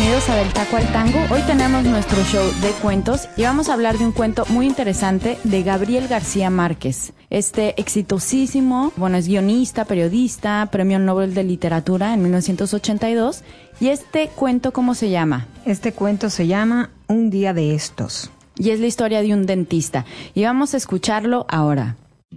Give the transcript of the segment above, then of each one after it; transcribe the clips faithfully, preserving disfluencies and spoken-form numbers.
bienvenidos a Del Taco al Tango. Hoy tenemos nuestro show de cuentos y vamos a hablar de un cuento muy interesante de Gabriel García Márquez. Este exitosísimo, bueno, es guionista, periodista, premio Nobel de Literatura en mil novecientos ochenta y dos. ¿Y este cuento cómo se llama? Este cuento se llama Un día de estos. Y es la historia de un dentista. Y vamos a escucharlo ahora.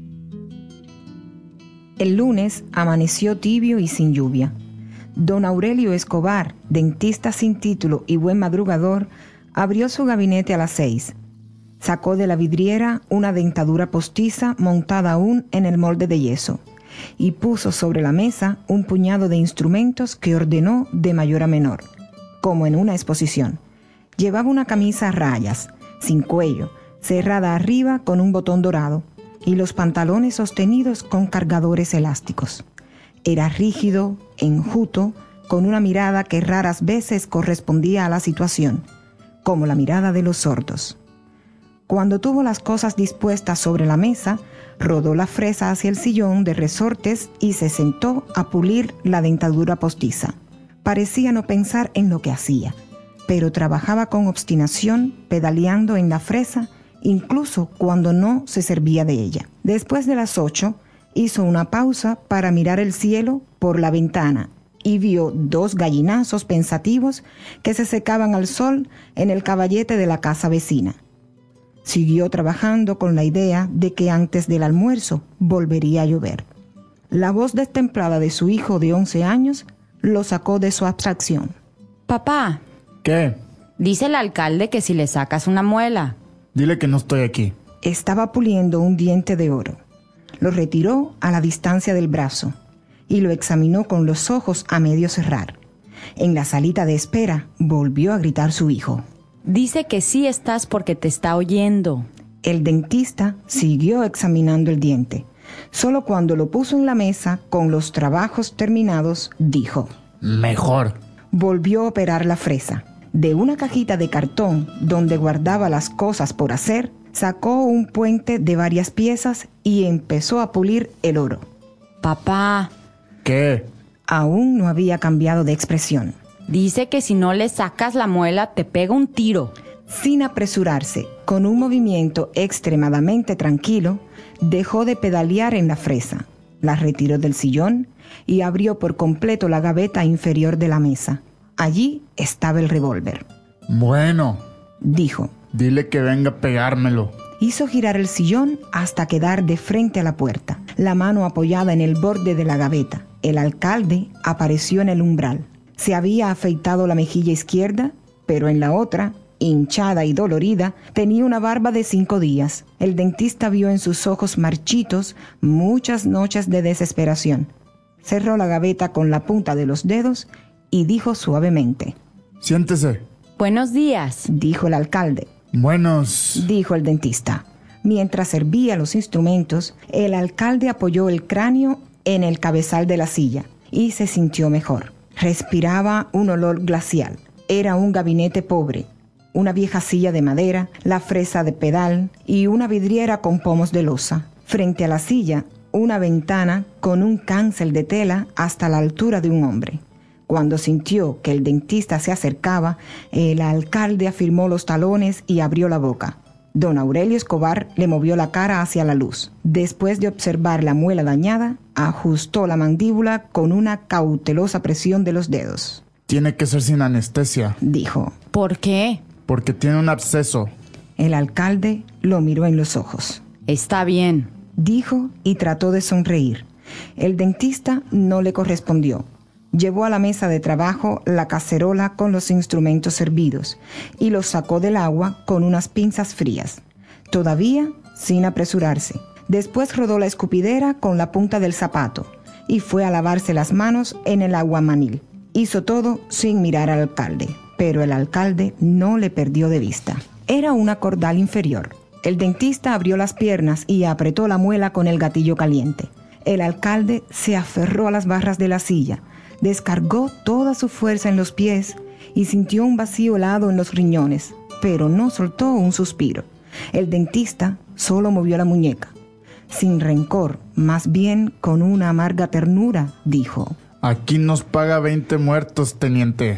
El lunes amaneció tibio y sin lluvia. Don Aurelio Escobar, dentista sin título y buen madrugador, abrió su gabinete a las seis. Sacó de la vidriera una dentadura postiza montada aún en el molde de yeso y puso sobre la mesa un puñado de instrumentos que ordenó de mayor a menor, como en una exposición. Llevaba una camisa a rayas, sin cuello, cerrada arriba con un botón dorado, y los pantalones sostenidos con cargadores elásticos. Era rígido, enjuto, con una mirada que raras veces correspondía a la situación, como la mirada de los sordos. Cuando tuvo las cosas dispuestas sobre la mesa, rodó la fresa hacia el sillón de resortes y se sentó a pulir la dentadura postiza. Parecía no pensar en lo que hacía, pero trabajaba con obstinación, pedaleando en la fresa, incluso cuando no se servía de ella. Después de las ocho, hizo una pausa para mirar el cielo por la ventana y vio dos gallinazos pensativos que se secaban al sol en el caballete de la casa vecina. Siguió trabajando con la idea de que antes del almuerzo volvería a llover. La voz destemplada de su hijo de once años lo sacó de su abstracción. Papá. ¿Qué? Dice el alcalde que si le sacas una muela. Dile que no estoy aquí. Estaba puliendo un diente de oro. Lo retiró a la distancia del brazo y lo examinó con los ojos a medio cerrar. En la salita de espera volvió a gritar su hijo. Dice que sí estás porque te está oyendo. El dentista siguió examinando el diente. Solo cuando lo puso en la mesa con los trabajos terminados, dijo: Mejor. Volvió a operar la fresa. De una cajita de cartón donde guardaba las cosas por hacer, sacó un puente de varias piezas y empezó a pulir el oro. Papá. ¿Qué? Aún no había cambiado de expresión. Dice que si no le sacas la muela te pega un tiro. Sin apresurarse, con un movimiento extremadamente tranquilo, dejó de pedalear en la fresa, la retiró del sillón y abrió por completo la gaveta inferior de la mesa. Allí estaba el revólver. Bueno, dijo. Dile que venga a pegármelo. Hizo girar el sillón hasta quedar de frente a la puerta, la mano apoyada en el borde de la gaveta. El alcalde apareció en el umbral. Se había afeitado la mejilla izquierda, pero en la otra, hinchada y dolorida, tenía una barba de cinco días. El dentista vio en sus ojos marchitos muchas noches de desesperación. Cerró la gaveta con la punta de los dedos y dijo suavemente: Siéntese. Buenos días, dijo el alcalde. Buenos, dijo el dentista. Mientras servía los instrumentos, el alcalde apoyó el cráneo en el cabezal de la silla y se sintió mejor. Respiraba un olor glacial. Era un gabinete pobre, una vieja silla de madera, la fresa de pedal y una vidriera con pomos de loza. Frente a la silla, una ventana con un cancel de tela hasta la altura de un hombre. Cuando sintió que el dentista se acercaba, el alcalde afirmó los talones y abrió la boca. Don Aurelio Escobar le movió la cara hacia la luz. Después de observar la muela dañada, ajustó la mandíbula con una cautelosa presión de los dedos. Tiene que ser sin anestesia, dijo. ¿Por qué? Porque tiene un absceso. El alcalde lo miró en los ojos. Está bien, dijo y trató de sonreír. El dentista no le correspondió. Llevó a la mesa de trabajo la cacerola con los instrumentos servidos y los sacó del agua con unas pinzas frías, todavía sin apresurarse. Después rodó la escupidera con la punta del zapato y fue a lavarse las manos en el aguamanil. Hizo todo sin mirar al alcalde, pero el alcalde no le perdió de vista. Era una cordal inferior. El dentista abrió las piernas y apretó la muela con el gatillo caliente. El alcalde se aferró a las barras de la silla, descargó toda su fuerza en los pies y sintió un vacío helado en los riñones, pero no soltó un suspiro. El dentista solo movió la muñeca. Sin rencor, más bien con una amarga ternura, dijo: Aquí nos paga veinte muertos, teniente.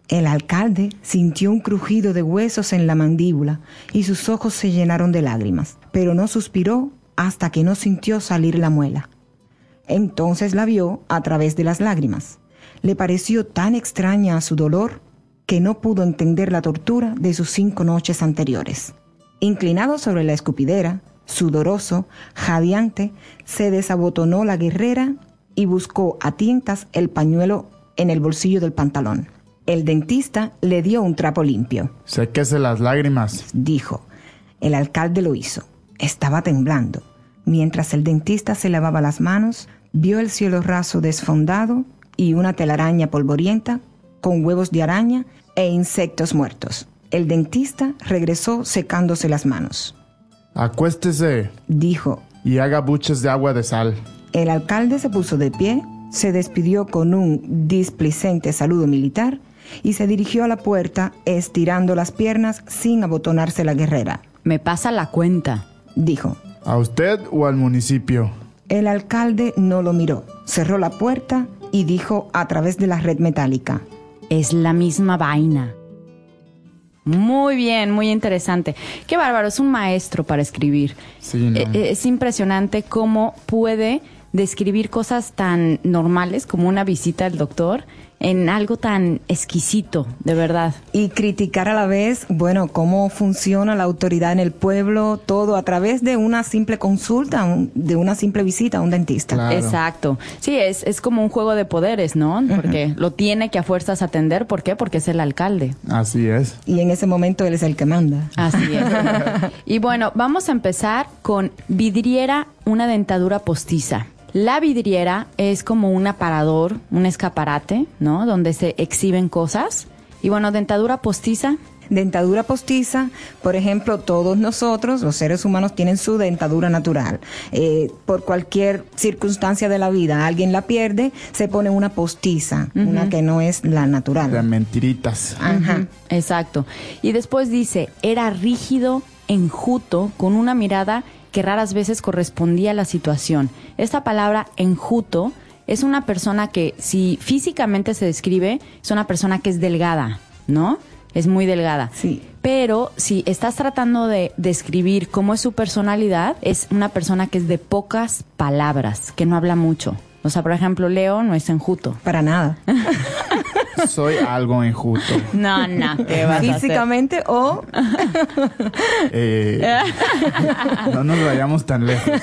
El alcalde sintió un crujido de huesos en la mandíbula y sus ojos se llenaron de lágrimas, pero no suspiró hasta que no sintió salir la muela. Entonces la vio a través de las lágrimas. Le pareció tan extraña a su dolor que no pudo entender la tortura de sus cinco noches anteriores. Inclinado sobre la escupidera, sudoroso, jadeante, se desabotonó la guerrera y buscó a tientas el pañuelo en el bolsillo del pantalón. El dentista le dio un trapo limpio. Séquese las lágrimas, dijo. El alcalde lo hizo. Estaba temblando. Mientras el dentista se lavaba las manos, vio el cielo raso desfondado y una telaraña polvorienta con huevos de araña e insectos muertos. El dentista regresó secándose las manos. Acuéstese, dijo, y haga buches de agua de sal. El alcalde se puso de pie, se despidió con un displicente saludo militar y se dirigió a la puerta estirando las piernas sin abotonarse la guerrera. Me pasa la cuenta, dijo. ¿A usted o al municipio? El alcalde no lo miró, cerró la puerta y dijo a través de la red metálica. Es la misma vaina. Muy bien, muy interesante. Qué bárbaro, es un maestro para escribir. Sí, ¿no? Eh, es impresionante cómo puede describir cosas tan normales como una visita al doctor en algo tan exquisito, de verdad. Y criticar a la vez, bueno, cómo funciona la autoridad en el pueblo, todo a través de una simple consulta, un, de una simple visita a un dentista. Claro. Exacto. Sí, es, es como un juego de poderes, ¿no? Porque uh-huh. lo tiene que a fuerzas atender. ¿Por qué? Porque es el alcalde. Así es. Y en ese momento él es el que manda. Así es. Y bueno, vamos a empezar con vidriera, una dentadura postiza. La vidriera es como un aparador, un escaparate, ¿no? Donde se exhiben cosas. Y bueno, dentadura postiza. Dentadura postiza, por ejemplo, todos nosotros, los seres humanos, tienen su dentadura natural. Eh, por cualquier circunstancia de la vida, alguien la pierde, se pone una postiza, uh-huh. una que no es la natural. De mentiritas. Ajá. Uh-huh. Exacto. Y después dice, era rígido, enjuto, con una mirada que raras veces correspondía a la situación. Esta palabra enjuto es una persona que, si físicamente se describe, es una persona que es delgada, ¿no? Es muy delgada. Sí. Pero si estás tratando de describir cómo es su personalidad, es una persona que es de pocas palabras, que no habla mucho. O sea, por ejemplo, Leo no es enjuto. Para nada. Soy algo enjuto. No, no, ¿qué vas físicamente a hacer? O... eh, no nos vayamos tan lejos.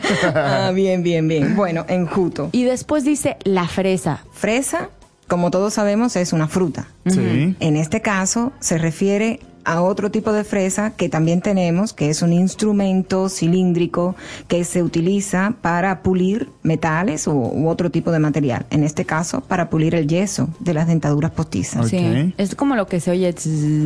Ah, bien, bien, bien. Bueno, enjuto. Y después dice la fresa. Fresa, como todos sabemos, es una fruta. Sí. En este caso, se refiere a otro tipo de fresa que también tenemos, que es un instrumento cilíndrico que se utiliza para pulir metales u, u otro tipo de material. En este caso, para pulir el yeso de las dentaduras postizas. Okay. Sí, es como lo que se oye.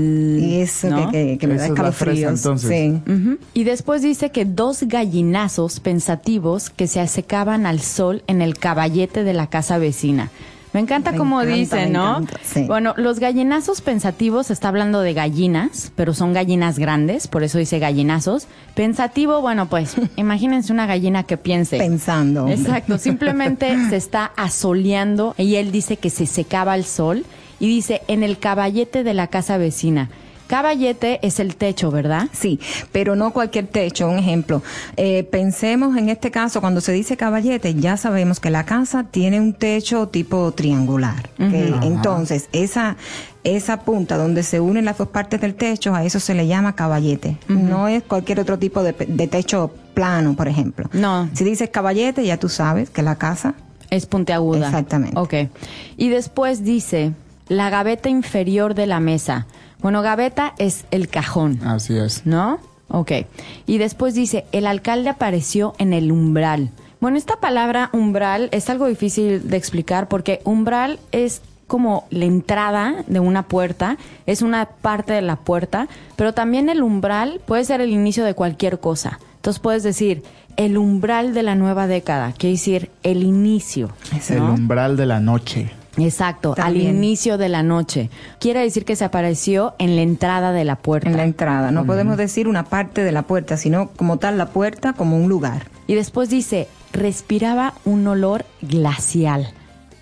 Y eso, ¿no? que, que, que me da escalofríos. Sí. Uh-huh. Y después dice que dos gallinazos pensativos que se secaban al sol en el caballete de la casa vecina. Me encanta me cómo encanta, dice, ¿no? Encanta, sí. Bueno, los gallinazos pensativos, está hablando de gallinas, pero son gallinas grandes, por eso dice gallinazos. Pensativo, bueno, pues, imagínense una gallina que piense. Pensando. Hombre. Exacto, simplemente se está asoleando y él dice que se secaba al sol y dice en el caballete de la casa vecina. Caballete es el techo, ¿verdad? Sí, pero no cualquier techo. Un ejemplo, eh, pensemos en este caso, cuando se dice caballete, ya sabemos que la casa tiene un techo tipo triangular. Uh-huh. Que, entonces, esa esa punta donde se unen las dos partes del techo, a eso se le llama caballete. Uh-huh. No es cualquier otro tipo de, de techo plano, por ejemplo. No. Si dices caballete, ya tú sabes que la casa es puntiaguda. Exactamente. Ok. Y después dice, la gaveta inferior de la mesa. Bueno, gaveta es el cajón. Así es. ¿No? Ok. Y después dice, el alcalde apareció en el umbral. Bueno, esta palabra umbral es algo difícil de explicar porque umbral es como la entrada de una puerta, es una parte de la puerta, pero también el umbral puede ser el inicio de cualquier cosa. Entonces puedes decir, el umbral de la nueva década, quiere decir el inicio. Es ¿no? El umbral de la noche. Exacto, También. Al inicio de la noche. Quiere decir que se apareció en la entrada de la puerta. En la entrada. No Uh-huh. podemos decir una parte de la puerta, sino como tal la puerta como un lugar. Y después dice, respiraba un olor glacial.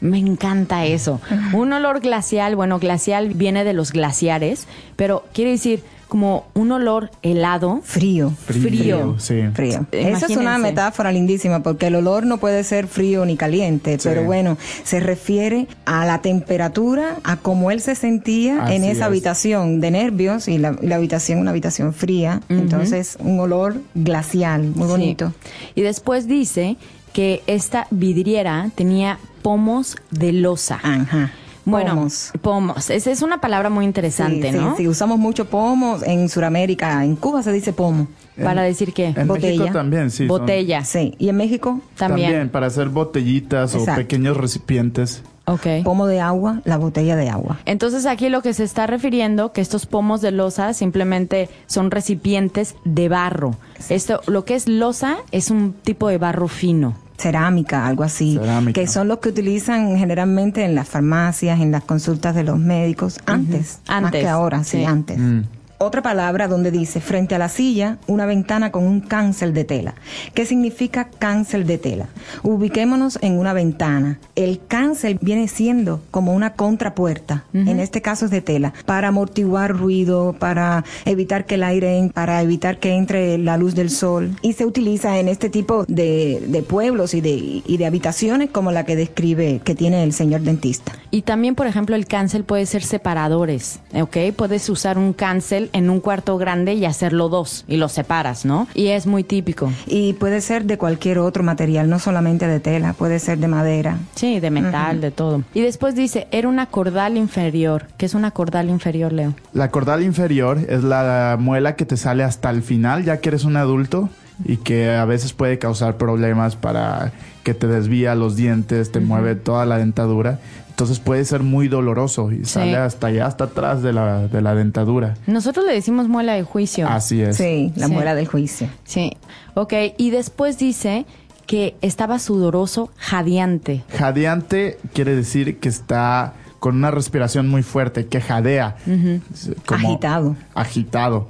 Me encanta eso. Un olor glacial, bueno, glacial viene de los glaciares, pero quiere decir como un olor helado. Frío. Frío. Frío. Sí. Frío. Esa es una Imagínense. metáfora lindísima porque el olor no puede ser frío ni caliente, Sí. pero bueno, se refiere a la temperatura, a cómo él se sentía Así en esa es. habitación de nervios y la, y la habitación una habitación fría, Ujú. entonces un olor glacial, muy Sí. bonito. Y después dice que esta vidriera tenía pomos de loza. Ajá. Bueno, Pomos. pomos. Esa es una palabra muy interesante, Sí, ¿no? sí, sí, usamos mucho pomos en Sudamérica, en Cuba se dice pomo. Para decir qué. En Botella. México también, sí. son- Botella. Sí, y en México, También. También, para hacer botellitas Exacto. o pequeños recipientes. Ok. pomo de agua, la botella de agua. Entonces aquí lo que se está refiriendo que estos pomos de loza simplemente son recipientes de barro. Esto, lo que es loza es un tipo de barro fino. Cerámica, algo así, Cerámica. que son los que utilizan generalmente en las farmacias, en las consultas de los médicos, antes, más Antes, que ahora, sí, sí. antes. Mm. Otra palabra donde dice, frente a la silla, una ventana con un cancel de tela. ¿Qué significa cancel de tela? Ubiquémonos en una ventana. El cancel viene siendo como una contrapuerta, en este caso es de tela, para amortiguar ruido, para evitar que el aire, en- para evitar que entre la luz del sol. Y se utiliza en este tipo de, de pueblos y de, y de habitaciones como la que describe que tiene el señor dentista. Y también, por ejemplo, el cancel puede ser separadores, ¿ok? Puedes usar un cancel en un cuarto grande y hacerlo dos y los separas, ¿no? Y es muy típico. Y puede ser de cualquier otro material, no solamente de tela, puede ser de madera. Sí, de metal, de todo. Y después dice, era una cordal inferior. ¿Qué es una cordal inferior, Leo? La cordal inferior es la muela que te sale hasta el final, ya que eres un adulto, y que a veces puede causar problemas para que te desvía los dientes, te mueve toda la dentadura. Entonces puede ser muy doloroso y Sí. sale hasta allá, hasta atrás de la, de la dentadura. Nosotros le decimos muela de juicio. Así es. Sí, la Sí. muela del juicio. Sí. Ok, y después dice que estaba sudoroso, jadeante. Jadeante quiere decir que está con una respiración muy fuerte, que jadea. Como Agitado. Agitado.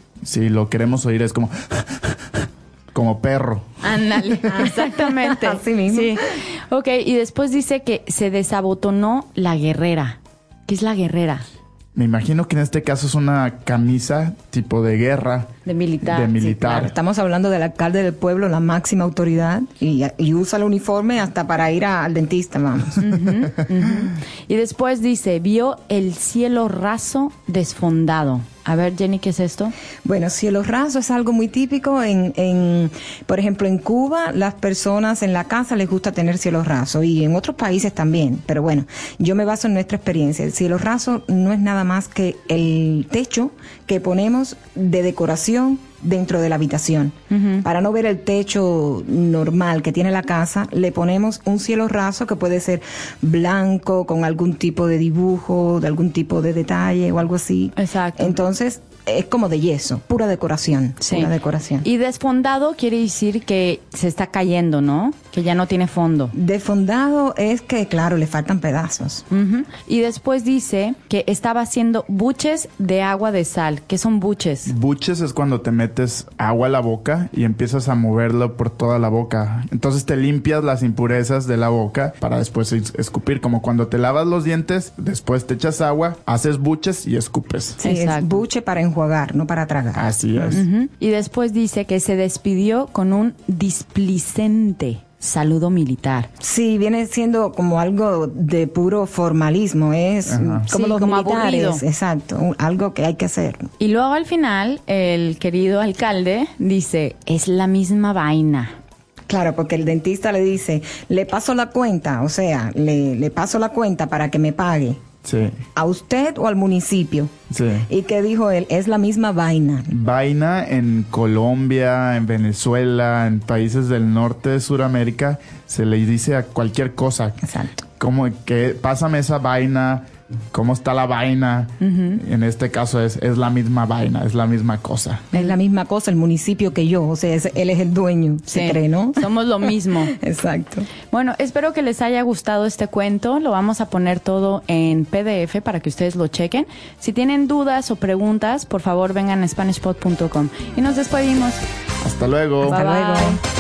Si lo queremos oír es como... como perro. Ándale, exactamente. Así mismo. Sí. Ok, y después dice que se desabotonó la guerrera. ¿Qué es la guerrera? Me imagino que en este caso es una camisa tipo de guerra. De militar. De Sí, militar. Claro, estamos hablando del alcalde del pueblo, la máxima autoridad, y, y usa el uniforme hasta para ir a- al dentista, vamos. Y después dice, vio el cielo raso desfondado. A ver, Jenny, ¿qué es esto? Bueno, cielo raso es algo muy típico en, en, por ejemplo, en Cuba, las personas en la casa les gusta tener cielo raso y en otros países también, pero bueno, yo me baso en nuestra experiencia. El cielo raso no es nada más que el techo que ponemos de decoración dentro de la habitación. Para no ver el techo normal que tiene la casa, le ponemos un cielo raso que puede ser blanco, con algún tipo de dibujo, de algún tipo de detalle o algo así. Exacto. Entonces, es como de yeso, pura decoración. Sí. Pura decoración. Y desfondado quiere decir que se está cayendo, ¿no? Que ya no tiene fondo. Defondado es que, claro, le faltan pedazos. Ujú. Y después dice que estaba haciendo buches de agua de sal. ¿Qué son buches? Buches es cuando te metes agua a la boca y empiezas a moverlo por toda la boca. Entonces te limpias las impurezas de la boca para después es- escupir. Como cuando te lavas los dientes, después te echas agua, haces buches y escupes. Sí, Exacto. es buche para enjuagar, no para tragar. Así es. Ujú. Y después dice que se despidió con un displicente saludo militar. Sí, viene siendo como algo de puro formalismo, es Ajá. como Sí, los como militares, aburrido. exacto, un- algo que hay que hacer. Y luego al final, el querido alcalde dice, es la misma vaina. Claro, porque el dentista le dice, le paso la cuenta, o sea, le, le paso la cuenta para que me pague. Sí, ¿A usted o al municipio? sí. ¿Y qué dijo él? Es la misma vaina. Vaina en Colombia, en Venezuela, en países del norte de Sudamérica, se le dice a cualquier cosa. Exacto. Como que pásame esa vaina, cómo está la vaina. En este caso es, es la misma vaina, es la misma cosa. Es la misma cosa el municipio que yo, o sea, es- él es el dueño, se Sí, cree, ¿no? Somos lo mismo. Exacto. Bueno, espero que les haya gustado este cuento. Lo vamos a poner todo en P D F para que ustedes lo chequen. Si tienen dudas o preguntas, por favor vengan a Spanish Pod punto com. Y nos despedimos. Hasta luego. Hasta Bye, luego. bye.